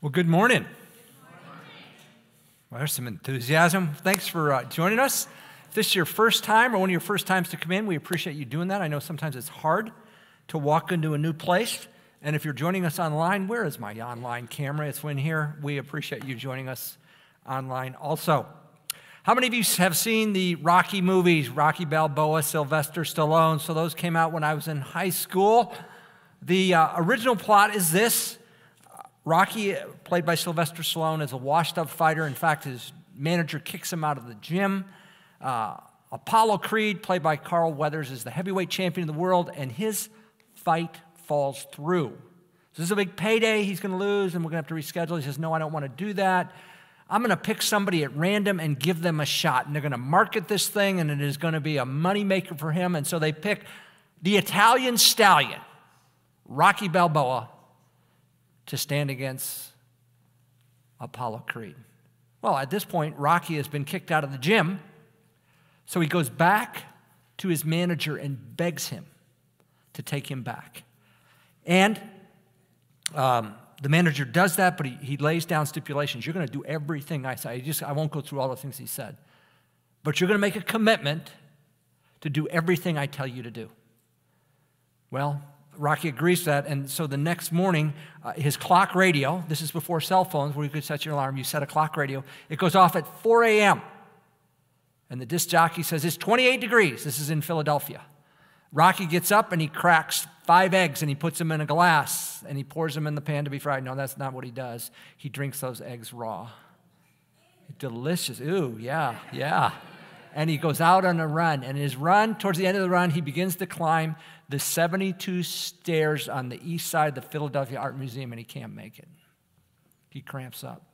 Well, good morning. Well, there's some enthusiasm. Thanks for joining us. If this is your first time or one of your first times to come in, we appreciate you doing that. I know sometimes it's hard to walk into a new place. And if you're joining us online, where is my online camera? It's in here. We appreciate you joining us online also. How many of you have seen the Rocky movies, Rocky Balboa, Sylvester Stallone? So those came out when I was in high school. The original plot is this. Rocky, played by Sylvester Stallone, is a washed-up fighter. In fact, his manager kicks him out of the gym. Apollo Creed, played by Carl Weathers, is the heavyweight champion of the world, and his fight falls through. So this is a big payday. He's going to lose, and we're going to have to reschedule. He says, no, I don't want to do that. I'm going to pick somebody at random and give them a shot, and they're going to market this thing, and it is going to be a moneymaker for him. And so they pick the Italian stallion, Rocky Balboa, to stand against Apollo Creed. Well, at this point, Rocky has been kicked out of the gym, so he goes back to his manager and begs him to take him back. And the manager does that, but he lays down stipulations. You're going to do everything I say. I won't go through all the things he said. But you're going to make a commitment to do everything I tell you to do. Well, Rocky agrees to that, and so the next morning, his clock radio, this is before cell phones where you could set your alarm, you set a clock radio, it goes off at 4 a.m. And the disc jockey says, it's 28 degrees. This is in Philadelphia. Rocky gets up and he cracks 5 eggs and he puts them in a glass and he pours them in the pan to be fried. No, that's not what he does. He drinks those eggs raw. Delicious. Ooh, yeah. And he goes out on a run. And his run, towards the end of the run, he begins to climb the 72 stairs on the east side of the Philadelphia Art Museum, and he can't make it. He cramps up.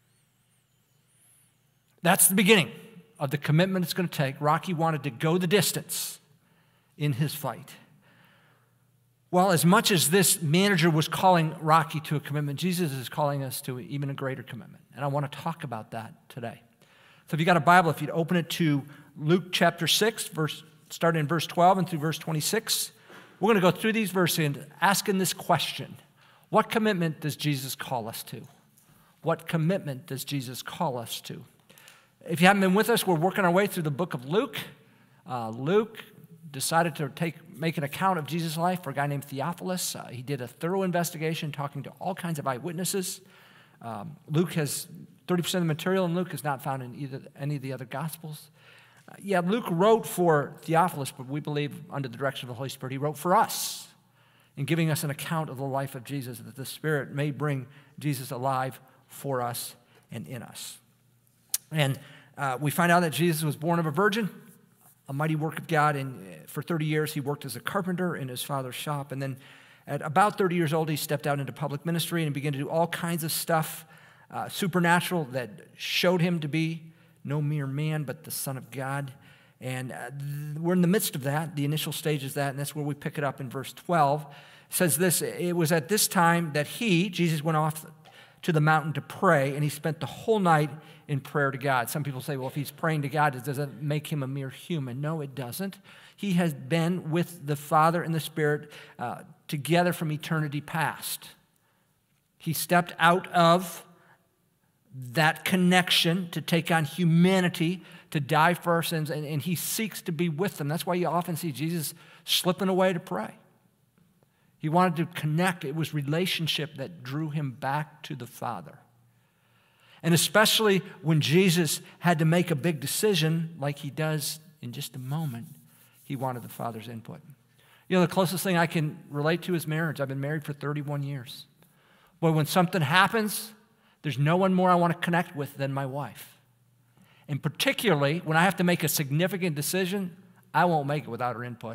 That's the beginning of the commitment it's going to take. Rocky wanted to go the distance in his fight. Well, as much as this manager was calling Rocky to a commitment, Jesus is calling us to even a greater commitment. And I want to talk about that today. So if you got a Bible, if you'd open it to Luke chapter 6, starting in verse 12 and through verse 26, we're going to go through these verses and asking this question. What commitment does Jesus call us to? What commitment does Jesus call us to? If you haven't been with us, we're working our way through the book of Luke. Luke decided to make an account of Jesus' life for a guy named Theophilus. He did a thorough investigation, talking to all kinds of eyewitnesses. Luke has 30% of the material in Luke is not found in any of the other Gospels. Luke wrote for Theophilus, but we believe under the direction of the Holy Spirit, he wrote for us in giving us an account of the life of Jesus, that the Spirit may bring Jesus alive for us and in us. And we find out that Jesus was born of a virgin, a mighty work of God, and for 30 years he worked as a carpenter in his father's shop. And then at about 30 years old, he stepped out into public ministry and began to do all kinds of stuff, supernatural, that showed him to be no mere man, but the Son of God. And we're in the midst of that, the initial stages of that, and that's where we pick it up in verse 12. It says this, it was at this time that Jesus went off to the mountain to pray, and he spent the whole night in prayer to God. Some people say, well, if he's praying to God, does that make him a mere human? No, it doesn't. He has been with the Father and the Spirit together from eternity past. He stepped out of that connection to take on humanity, to die for our sins, and he seeks to be with them. That's why you often see Jesus slipping away to pray. He wanted to connect. It was relationship that drew him back to the Father. And especially when Jesus had to make a big decision, like he does in just a moment, he wanted the Father's input. You know, the closest thing I can relate to is marriage. I've been married for 31 years. But when something happens, there's no one more I want to connect with than my wife. And particularly when I have to make a significant decision, I won't make it without her input.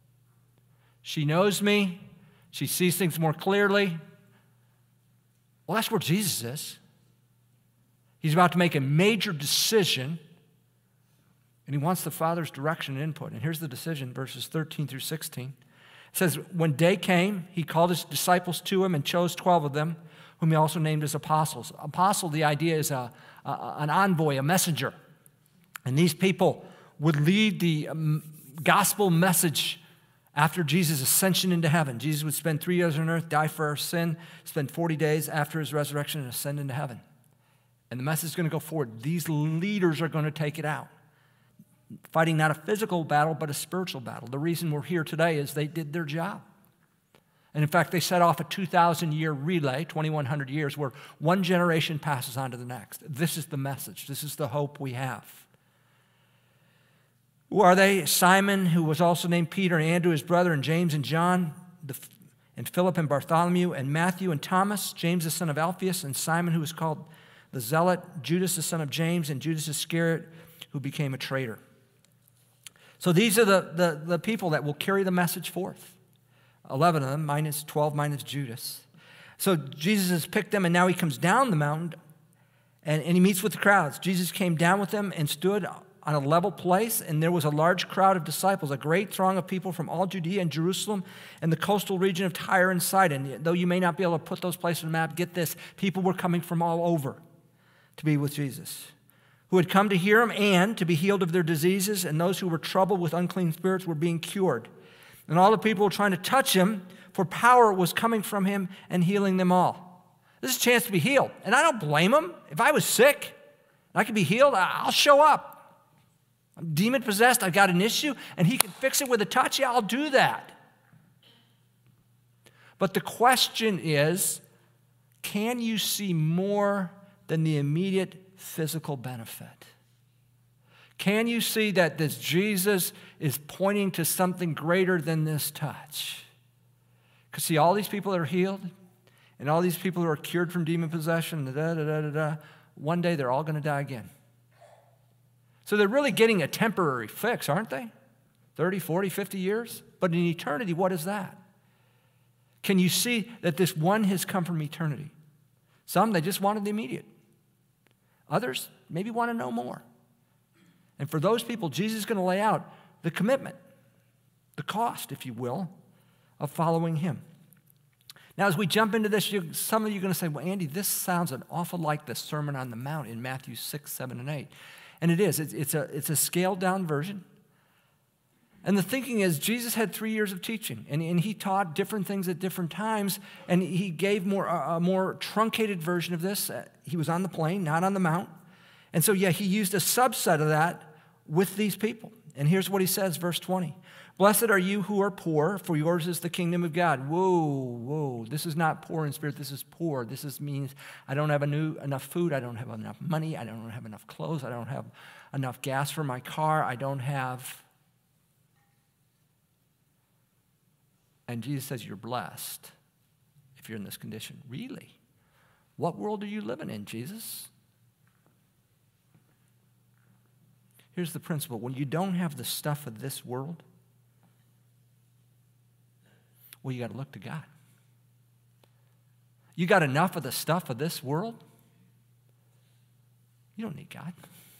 She knows me. She sees things more clearly. Well, that's where Jesus is. He's about to make a major decision, and he wants the Father's direction and input. And here's the decision, verses 13 through 16. It says, when day came, he called his disciples to him and chose 12 of them, whom he also named as apostles. Apostle, the idea is an envoy, a messenger. And these people would lead the gospel message After Jesus' ascension into heaven, Jesus would spend 3 years on earth, die for our sin, spend 40 days after his resurrection, and ascend into heaven. And the message is going to go forward. These leaders are going to take it out, fighting not a physical battle, but a spiritual battle. The reason we're here today is they did their job. And in fact, they set off a 2,000-year relay, 2,100 years, where one generation passes on to the next. This is the message. This is the hope we have. Who are they? Simon, who was also named Peter, and Andrew, his brother, and James and John, and Philip and Bartholomew, and Matthew and Thomas, James the son of Alphaeus, and Simon, who was called the Zealot, Judas the son of James, and Judas Iscariot, who became a traitor. So these are the people that will carry the message forth. 11 of them, 12 minus Judas. So Jesus has picked them, and now he comes down the mountain, and he meets with the crowds. Jesus came down with them and stood on a level place, and there was a large crowd of disciples, a great throng of people from all Judea and Jerusalem and the coastal region of Tyre and Sidon. Though you may not be able to put those places on the map, get this, people were coming from all over to be with Jesus, who had come to hear him and to be healed of their diseases, and those who were troubled with unclean spirits were being cured. And all the people were trying to touch him, for power was coming from him and healing them all. This is a chance to be healed, and I don't blame them. If I was sick and I could be healed, I'll show up. I'm demon-possessed, I've got an issue, and he can fix it with a touch, yeah, I'll do that. But the question is, can you see more than the immediate physical benefit? Can you see that this Jesus is pointing to something greater than this touch? Because see, all these people that are healed, and all these people who are cured from demon possession, one day they're all going to die again. So they're really getting a temporary fix, aren't they? 30, 40, 50 years? But in eternity, what is that? Can you see that this one has come from eternity? Some, they just wanted the immediate. Others maybe want to know more. And for those people, Jesus is going to lay out the commitment, the cost, if you will, of following him. Now, as we jump into this, some of you are going to say, well, Andy, this sounds an awful like the Sermon on the Mount in Matthew 6, 7, and 8. And it is. It's a scaled-down version. And the thinking is Jesus had 3 years of teaching, and he taught different things at different times, and he gave a more truncated version of this. He was on the plain, not on the mount. And so, yeah, he used a subset of that with these people. And here's what he says, verse 20. Blessed are you who are poor, for yours is the kingdom of God. Whoa. This is not poor in spirit. This is poor. This means I don't have enough food. I don't have enough money. I don't have enough clothes. I don't have enough gas for my car. I don't have. And Jesus says you're blessed if you're in this condition. Really? What world are you living in, Jesus? Here's the principle. When you don't have the stuff of this world, well, you got to look to God. You got enough of the stuff of this world? You don't need God.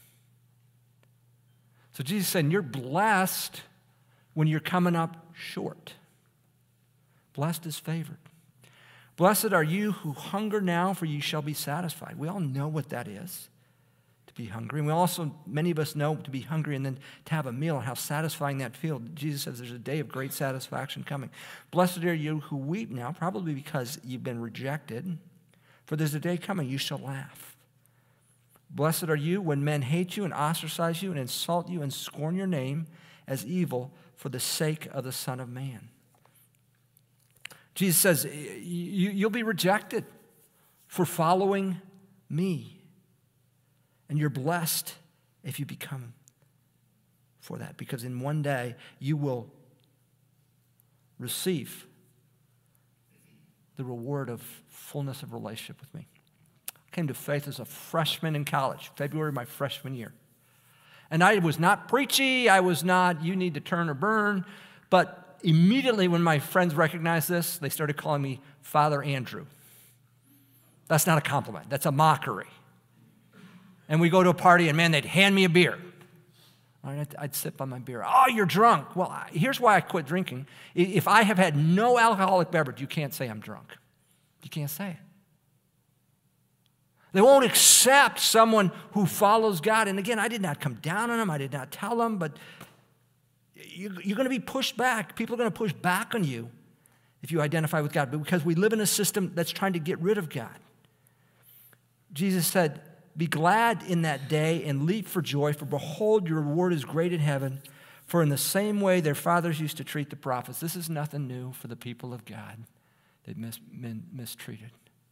So Jesus said, you're blessed when you're coming up short. Blessed is favored. Blessed are you who hunger now, for you shall be satisfied. We all know what that is, to be hungry. And we also, many of us know to be hungry and then to have a meal and how satisfying that feels. Jesus says there's a day of great satisfaction coming. Blessed are you who weep now, probably because you've been rejected. For there's a day coming, you shall laugh. Blessed are you when men hate you and ostracize you and insult you and scorn your name as evil for the sake of the Son of Man. Jesus says, you'll be rejected for following me. And you're blessed if you become for that, because in one day you will receive the reward of fullness of relationship with me. I came to faith as a freshman in college, February of my freshman year. And I was not preachy, I was not, you need to turn or burn, but immediately when my friends recognized this, they started calling me Father Andrew. That's not a compliment, that's a mockery. And we go to a party and man, they'd hand me a beer. I'd sip on my beer. Oh, you're drunk. Well, here's why I quit drinking. If I have had no alcoholic beverage, you can't say I'm drunk. You can't say it. They won't accept someone who follows God. And again, I did not come down on them. I did not tell them, but You're going to be pushed back. People are going to push back on you if you identify with God, but because we live in a system that's trying to get rid of God. Jesus said, be glad in that day and leap for joy, for behold, your reward is great in heaven. For in the same way their fathers used to treat the prophets. This is nothing new for the people of God. They've been mistreated.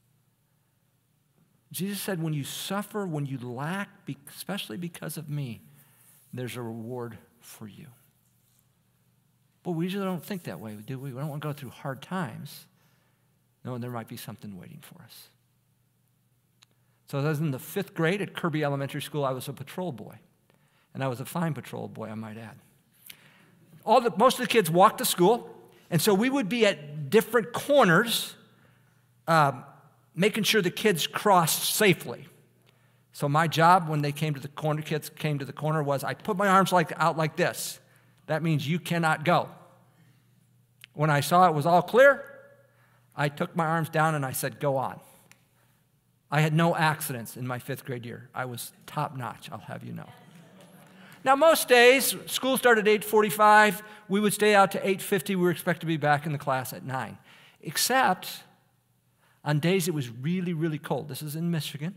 Jesus said, when you suffer, when you lack, especially because of me, there's a reward for you. But we usually don't think that way, do we? We don't want to go through hard times, knowing there might be something waiting for us. So I was in the 5th grade at Kirby Elementary School. I was a patrol boy, and I was a fine patrol boy, I might add. Most of the kids walked to school, and so we would be at different corners, making sure the kids crossed safely. So my job when they came to the corner, kids came to the corner, was I put my arms out like this. That means you cannot go. When I saw it was all clear, I took my arms down and I said, go on. I had no accidents in my 5th grade year. I was top notch, I'll have you know. Now, most days, school started at 8:45. We would stay out to 8:50. We were expected to be back in the class at 9. Except on days it was really, really cold. This is in Michigan.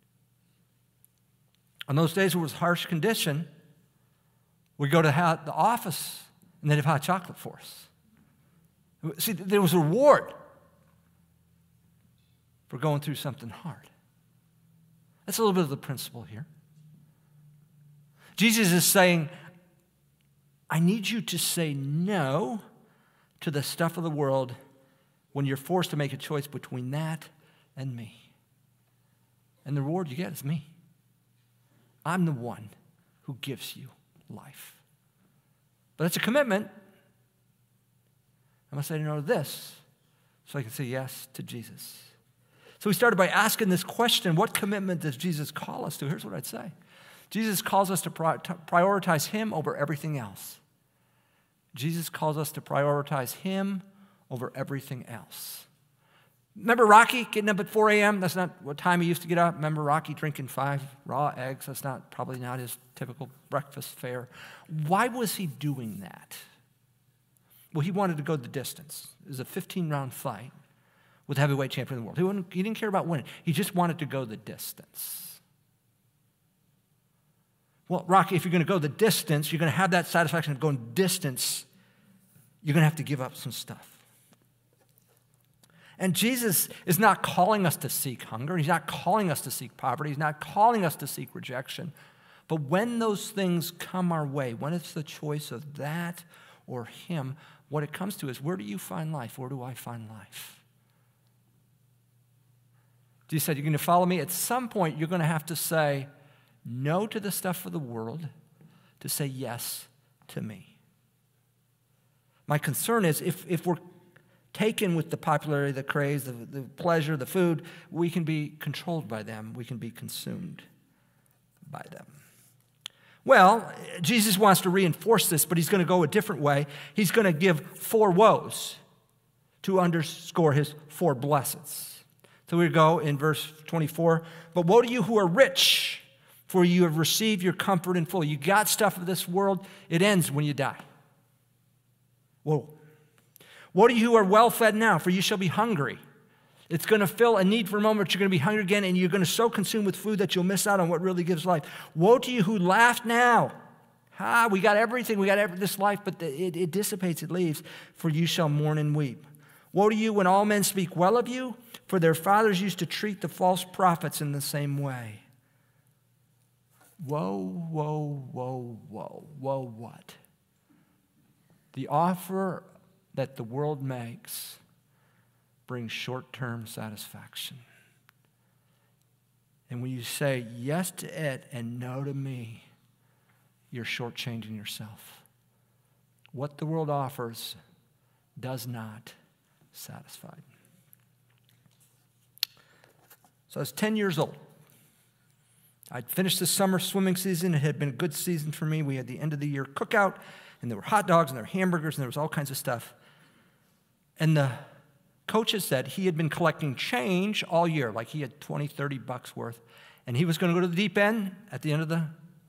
On those days it was harsh condition, we'd go to the office and they'd have hot chocolate for us. See, there was a reward for going through something hard. That's a little bit of the principle here. Jesus is saying, I need you to say no to the stuff of the world when you're forced to make a choice between that and me. And the reward you get is me. I'm the one who gives you life. But it's a commitment. I must say no to this so I can say yes to Jesus. So we started by asking this question, what commitment does Jesus call us to? Here's what I'd say. Jesus calls us to prioritize him over everything else. Jesus calls us to prioritize him over everything else. Remember Rocky getting up at 4 a.m.? That's not what time he used to get up. Remember Rocky drinking 5 raw eggs? That's probably not his typical breakfast fare. Why was he doing that? Well, he wanted to go the distance. It was a 15-round fight with the heavyweight champion of the world. He didn't care about winning. He just wanted to go the distance. Well, Rocky, if you're going to go the distance, you're going to have that satisfaction of going distance, you're going to have to give up some stuff. And Jesus is not calling us to seek hunger. He's not calling us to seek poverty. He's not calling us to seek rejection. But when those things come our way, when it's the choice of that or him, what it comes to is, where do you find life? Where do I find life? Jesus said, you're going to follow me? At some point, you're going to have to say no to the stuff of the world to say yes to me. My concern is if we're taken with the popularity, the craze, the pleasure, the food, we can be controlled by them. We can be consumed by them. Well, Jesus wants to reinforce this, but he's going to go a different way. He's going to give 4 woes to underscore his 4 blessings. So we go in verse 24. But woe to you who are rich, for you have received your comfort in full. You got stuff of this world. It ends when you die. Whoa. Woe to you who are well fed now, for you shall be hungry. It's going to fill a need for a moment, but you're going to be hungry again, and you're going to so consume with food that you'll miss out on what really gives life. Woe to you who laugh now. We got everything, we got this life, but it dissipates, it leaves, for you shall mourn and weep. Woe to you when all men speak well of you, for their fathers used to treat the false prophets in the same way. Woe, woe, woe, woe. Woe what? The offer that the world makes brings short-term satisfaction. And when you say yes to it and no to me, you're shortchanging yourself. What the world offers does not satisfy. So I was 10 years old. I'd finished the summer swimming season. It had been a good season for me. We had the end of the year cookout, and there were hot dogs, and there were hamburgers, and there was all kinds of stuff. And the coaches said he had been collecting change all year, like he had $20, $30 worth, and he was going to go to the deep end at the end of the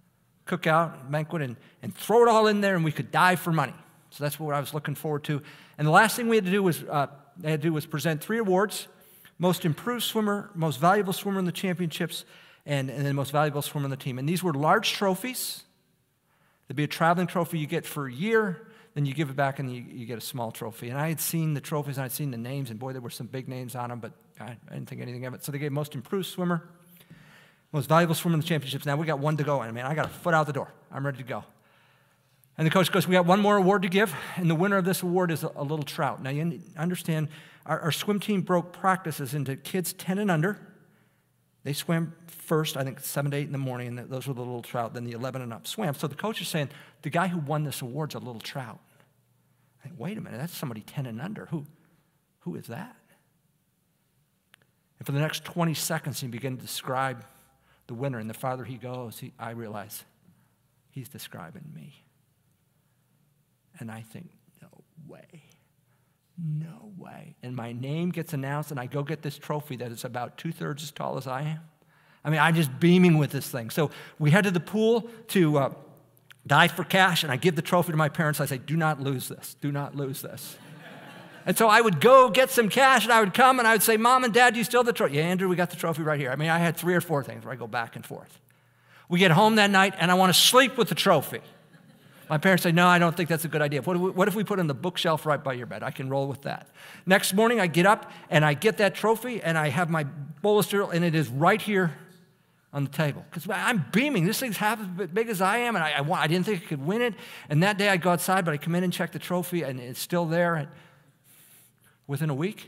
cookout, banquet, and throw it all in there, and we could die for money. So that's what I was looking forward to. And the last thing we had to do was present 3 awards: most improved swimmer, most valuable swimmer in the championships, and then most valuable swimmer in the team. And these were large trophies. There'd be a traveling trophy you get for a year, then you give it back and you get a small trophy. And I had seen the trophies, and I'd seen the names, and boy, there were some big names on them, but I didn't think anything of it. So they gave most improved swimmer, most valuable swimmer in the championships. Now we got one to go, and I got a foot out the door. I'm ready to go. And the coach goes, we got one more award to give, and the winner of this award is a little trout. Now you understand, our swim team broke practices into kids 10 and under. They swam first, I think 7 to 8 in the morning, and those were the little trout. Then the 11 and up swam. So the coach is saying, the guy who won this award's a little trout. I think, wait a minute, that's somebody 10 and under. Who is that? And for the next 20 seconds, he began to describe the winner. And the farther he goes, I realize he's describing me. And I think, no way. No way. And my name gets announced, and I go get this trophy that is about 2/3 as tall as I am. I'm just beaming with this thing. So we head to the pool to dive for cash, and I give the trophy to my parents. I say, do not lose this. Do not lose this. And so I would go get some cash, and I would come, and I would say, Mom and Dad, do you still have the trophy? Yeah, Andrew, we got the trophy right here. I had 3 or 4 things where I go back and forth. We get home that night, and I want to sleep with the trophy. My parents say, no, I don't think that's a good idea. What if we put it on the bookshelf right by your bed? I can roll with that. Next morning, I get up, and I get that trophy, and I have my bowl of cereal, and it is right here on the table. Because I'm beaming. This thing's half as big as I am, and I didn't think I could win it. And that day, I go outside, but I come in and check the trophy, and it's still there. And within a week,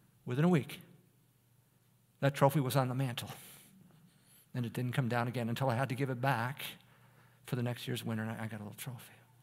that trophy was on the mantle. And it didn't come down again until I had to give it back for the next year's winner, and I got a little trophy.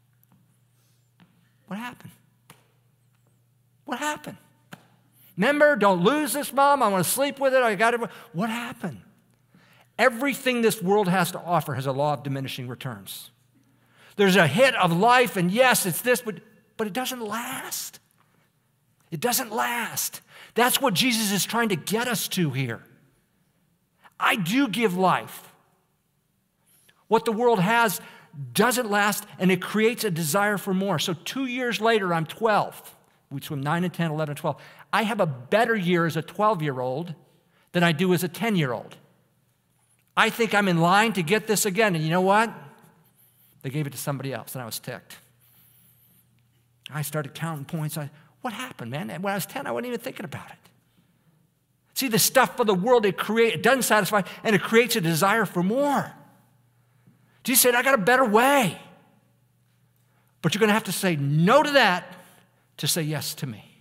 What happened? What happened? Remember, don't lose this, Mom. I want to sleep with it. I got it. What happened? Everything this world has to offer has a law of diminishing returns. There's a hit of life, and yes, it's this, but it doesn't last. It doesn't last. That's what Jesus is trying to get us to here. I do give life. What the world has doesn't last, and it creates a desire for more. So 2 years later, I'm 12. We swim 9 and 10, 11 and 12. I have a better year as a 12-year-old than I do as a 10-year-old. I think I'm in line to get this again, and you know what? They gave it to somebody else, and I was ticked. I started counting points. What happened, man? When I was 10, I wasn't even thinking about it. See, the stuff of the world, it doesn't satisfy, and it creates a desire for more. Jesus said, I got a better way. But you're going to have to say no to that to say yes to me.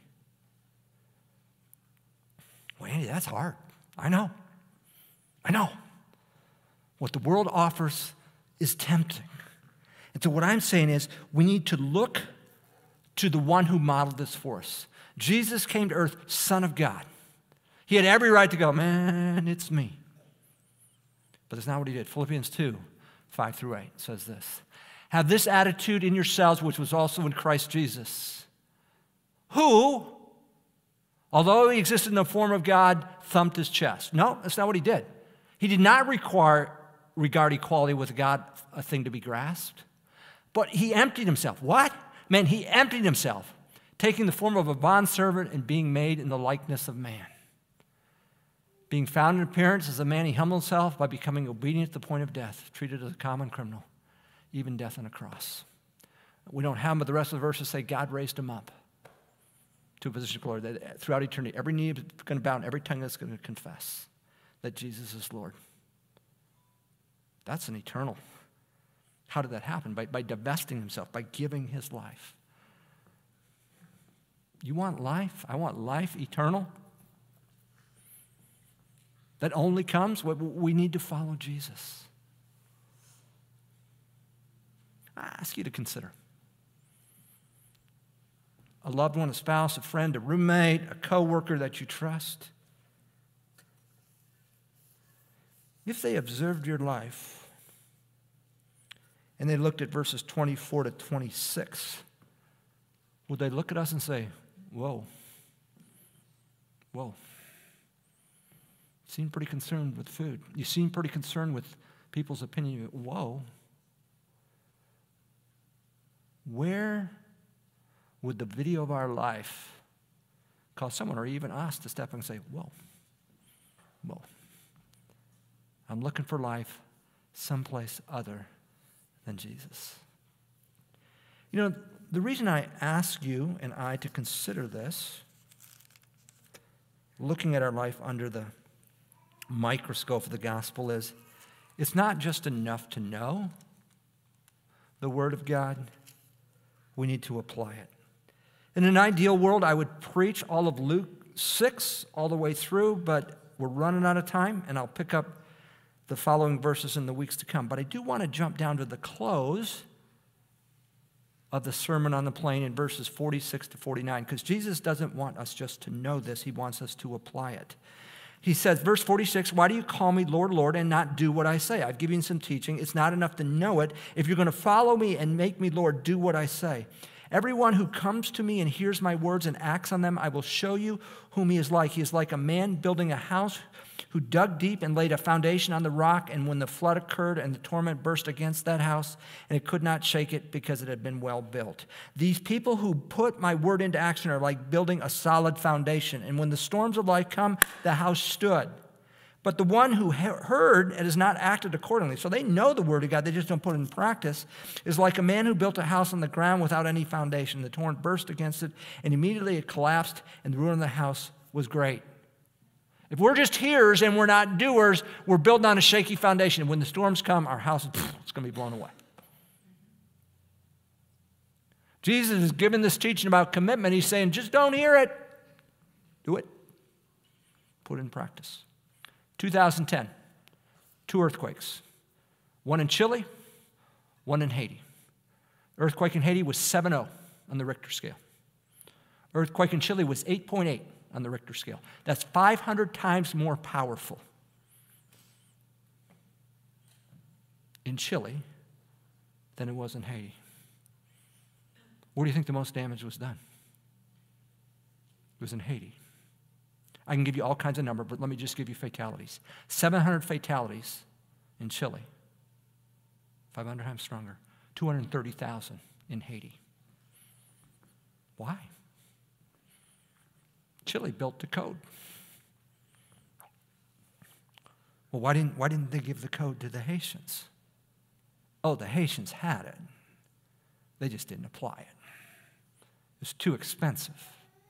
Well, Andy, that's hard. I know. What the world offers is tempting. And so what I'm saying is we need to look to the one who modeled this for us. Jesus came to earth, Son of God. He had every right to go, man, it's me. But that's not what he did. Philippians 2, 5 through 8 says this. Have this attitude in yourselves, which was also in Christ Jesus, who, although he existed in the form of God, thumped his chest. No, that's not what he did. He did not regard equality with God a thing to be grasped, but he emptied himself. What? Man, he emptied himself, taking the form of a bondservant and being made in the likeness of man. Being found in appearance as a man, he humbled himself by becoming obedient to the point of death, treated as a common criminal, even death on a cross. We don't have him, but the rest of the verses say God raised him up to a position of glory, that throughout eternity, every knee is going to bow and every tongue is going to confess that Jesus is Lord. That's an eternal. How did that happen? By divesting himself, by giving his life. You want life? I want life eternal. That only comes when we need to follow Jesus. I ask you to consider a loved one, a spouse, a friend, a roommate, a coworker that you trust. If they observed your life and they looked at verses 24 to 26, would they look at us and say, whoa, you seem pretty concerned with food. You seem pretty concerned with people's opinion. Whoa, where would the video of our life cause someone or even us to step and say, whoa, I'm looking for life someplace other than Jesus. You know, the reason I ask you and I to consider this, looking at our life under the microscope of the gospel, is it's not just enough to know the Word of God. We need to apply it. In an ideal world, I would preach all of Luke 6 all the way through, but we're running out of time, and I'll pick up the following verses in the weeks to come. But I do want to jump down to the close of the Sermon on the Plain in verses 46 to 49, because Jesus doesn't want us just to know this. He wants us to apply it. He says, verse 46, why do you call me Lord, Lord, and not do what I say? I've given you some teaching. It's not enough to know it. If you're going to follow me and make me Lord, do what I say. Everyone who comes to me and hears my words and acts on them, I will show you whom he is like. He is like a man building a house who dug deep and laid a foundation on the rock, and when the flood occurred and the torrent burst against that house, and it could not shake it because it had been well built. These people who put my word into action are like building a solid foundation, and when the storms of life come, the house stood. But the one who heard and has not acted accordingly, so they know the word of God, they just don't put it in practice, is like a man who built a house on the ground without any foundation. The torrent burst against it, and immediately it collapsed, and the ruin of the house was great. If we're just hearers and we're not doers, we're building on a shaky foundation. When the storms come, our house is going to be blown away. Jesus is giving this teaching about commitment. He's saying, just don't hear it. Do it. Put it in practice. 2010, 2 earthquakes. One in Chile, one in Haiti. Earthquake in Haiti was 7.0 on the Richter scale. Earthquake in Chile was 8.8 on the Richter scale. That's 500 times more powerful in Chile than it was in Haiti. Where do you think the most damage was done? It was in Haiti. I can give you all kinds of numbers, but let me just give you fatalities. 700 fatalities in Chile. 500 times stronger. 230,000 in Haiti. Why? Chile built the code. Well, why didn't they give the code to the Haitians? Oh, the Haitians had it. They just didn't apply it. It was too expensive.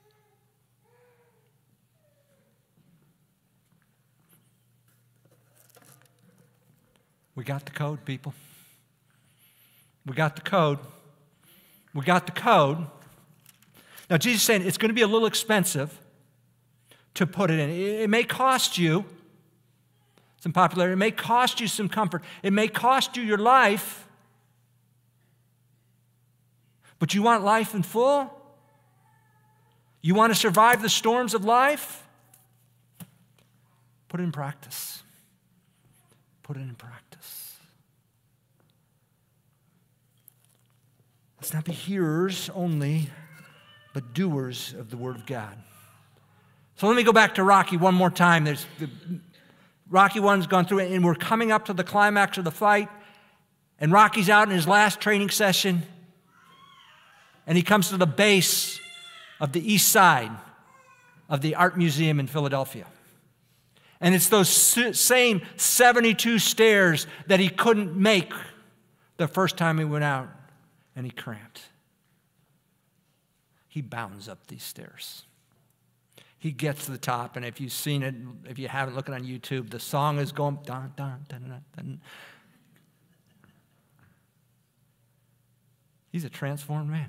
We got the code, people. We got the code. We got the code. Now, Jesus is saying it's going to be a little expensive to put it in. It may cost you some popularity. It may cost you some comfort. It may cost you your life. But you want life in full? You want to survive the storms of life? Put it in practice. Put it in practice. Let's not be hearers only, but doers of the Word of God. So let me go back to Rocky one more time. Rocky 1's gone through it, and we're coming up to the climax of the fight, and Rocky's out in his last training session, and he comes to the base of the east side of the Art Museum in Philadelphia. And it's those same 72 stairs that he couldn't make the first time he went out, and he cramped. He bounds up these stairs. He gets to the top, and if you've seen it, if you haven't, look it on YouTube, the song is going, dun, dun, dun, dun, dun. He's a transformed man.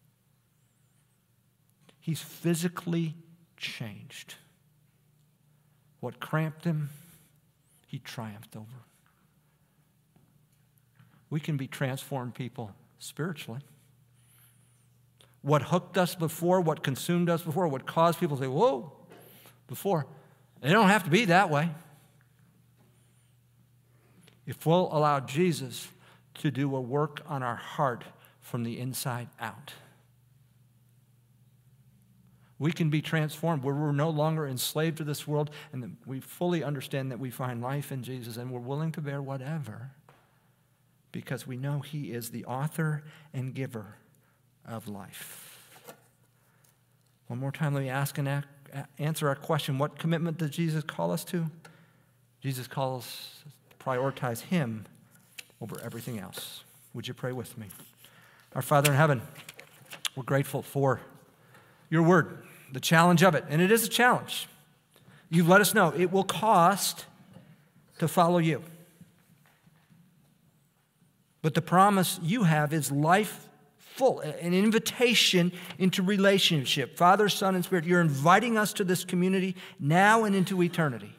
He's physically changed. What cramped him, he triumphed over. We can be transformed people spiritually. What hooked us before, what consumed us before, what caused people to say, whoa, before, they don't have to be that way. If we'll allow Jesus to do a work on our heart from the inside out, we can be transformed where we're no longer enslaved to this world, and that we fully understand that we find life in Jesus, and we're willing to bear whatever because we know He is the author and giver of life. One more time, let me ask and answer our question. What commitment does Jesus call us to? Jesus calls us to prioritize him over everything else. Would you pray with me? Our Father in heaven, we're grateful for your word, the challenge of it. And it is a challenge. You've let us know it will cost to follow you. But the promise you have is life full, an invitation into relationship. Father, Son, and Spirit, you're inviting us to this community now and into eternity.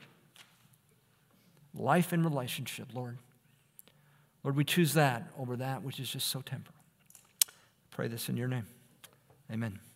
Life and relationship, Lord. Lord, we choose that over that which is just so temporal. I pray this in your name. Amen.